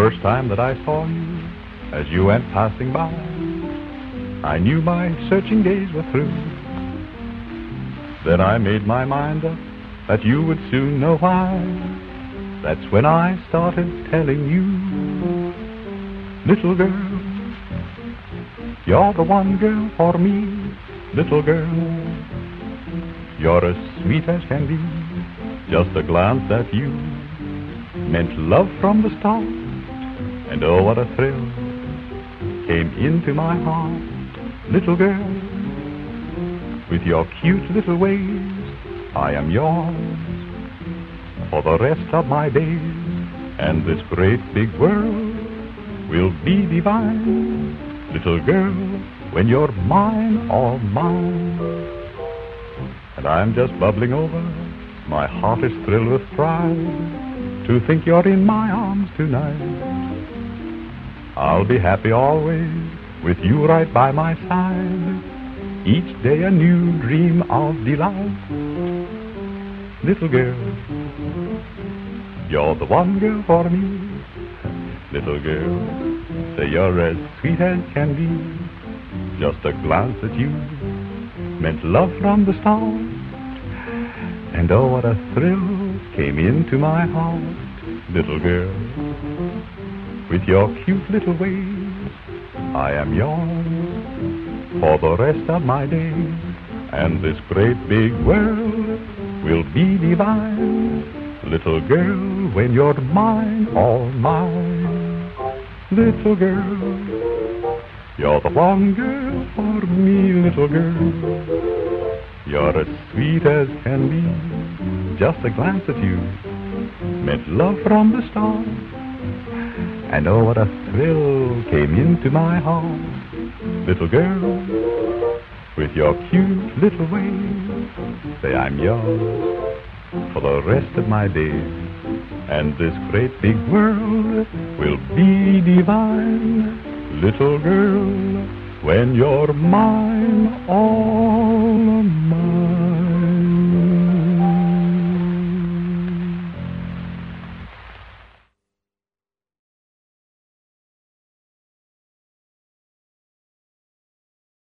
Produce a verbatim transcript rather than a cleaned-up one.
first time that I saw you, as you went passing by, I knew my searching days were through. Then I made my mind up that you would soon know why. That's when I started telling you, little girl, you're the one girl for me, little girl. You're as sweet as can be, just a glance at you meant love from the start. And oh, what a thrill came into my heart, little girl. With your cute little ways, I am yours for the rest of my days. And this great big world will be divine, little girl, when you're mine, all mine. And I'm just bubbling over, my heart is thrilled with pride to think you're in my arms tonight. I'll be happy always with you right by my side, each day a new dream of delight. Little girl, you're the one girl for me, little girl, say you're as sweet as can be. Just a glance at you meant love from the start. And oh, what a thrill came into my heart, little girl. With your cute little ways, I am yours for the rest of my days. And this great big world will be divine, little girl, when you're mine, all mine. Little girl, you're the one girl for me, little girl. You're as sweet as can be, just a glance at you meant love from the start. And oh, what a thrill came into my heart, little girl. With your cute little ways, say I'm yours for the rest of my days. And this great big world will be divine, little girl, when you're mine, all mine.